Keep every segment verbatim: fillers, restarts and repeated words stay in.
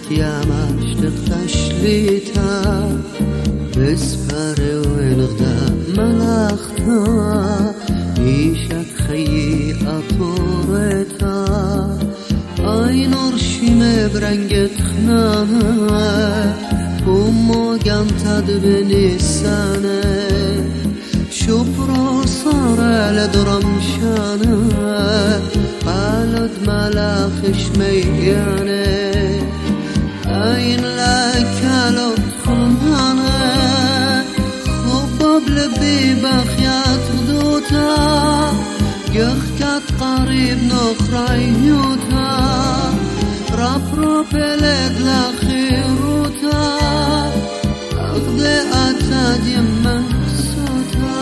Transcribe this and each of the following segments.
يامش تقتشليتا بسفر ونغدا ملاختا نيشت خي أطورتا أي نور شيمة برنجت خنانه بومو قانتاد بنسانه شبرو صار لدرمشانه قالد ملاخش ميانه أين لك لطخمانه خباب لبي بخيات غدوتا يخكت قريب نخريوتا رب رب بلد لخيروتا أخذ أتاد يمن صوتا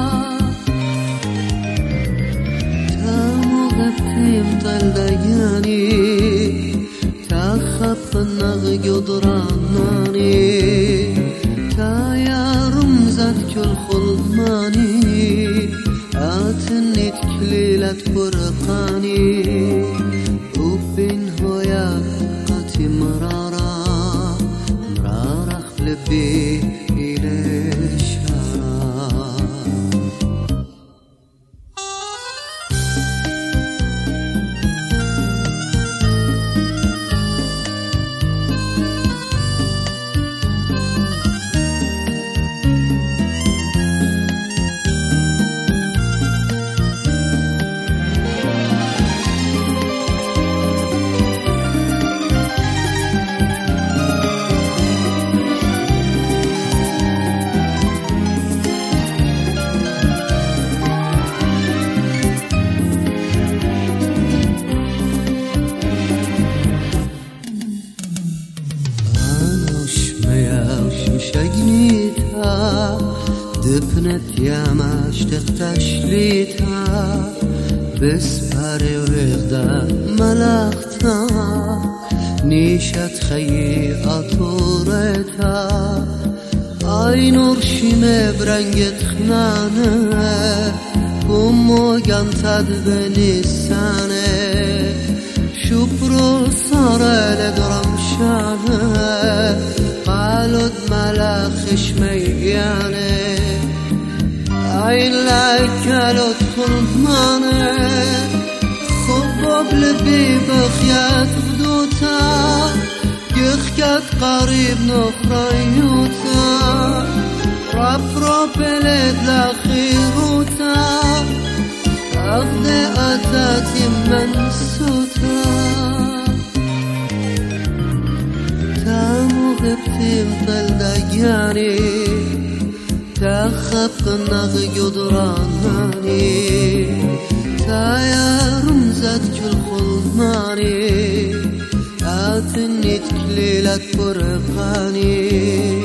تامو غبتيم طل دياني تخف النغ قدراناني تايا رمزت كل خلماني آتني تكليلة فرقاني وبين هويا قاتي مرارا مرارا خلبي إلى الشارع شجنيتها دفنت يامش تقتشليتها بسفر وغدا ملاختا نيشت خي أطورتها أي نور شيمة برنجت خنانه بومو قانتاد بنسانه شبرو صار لدرمشانه قالد ملاخش ميانه عين لك لطخل مانه خباب لبي بخيات غدوتا يخكت قريب نخريوتا رب رب بلد لخيروتا أخذ أتات من صوتا تامو غبتيم طل دياني تخف النغ قدراناني تايا رمزت كل خلماني آتني تكليلة فرقاني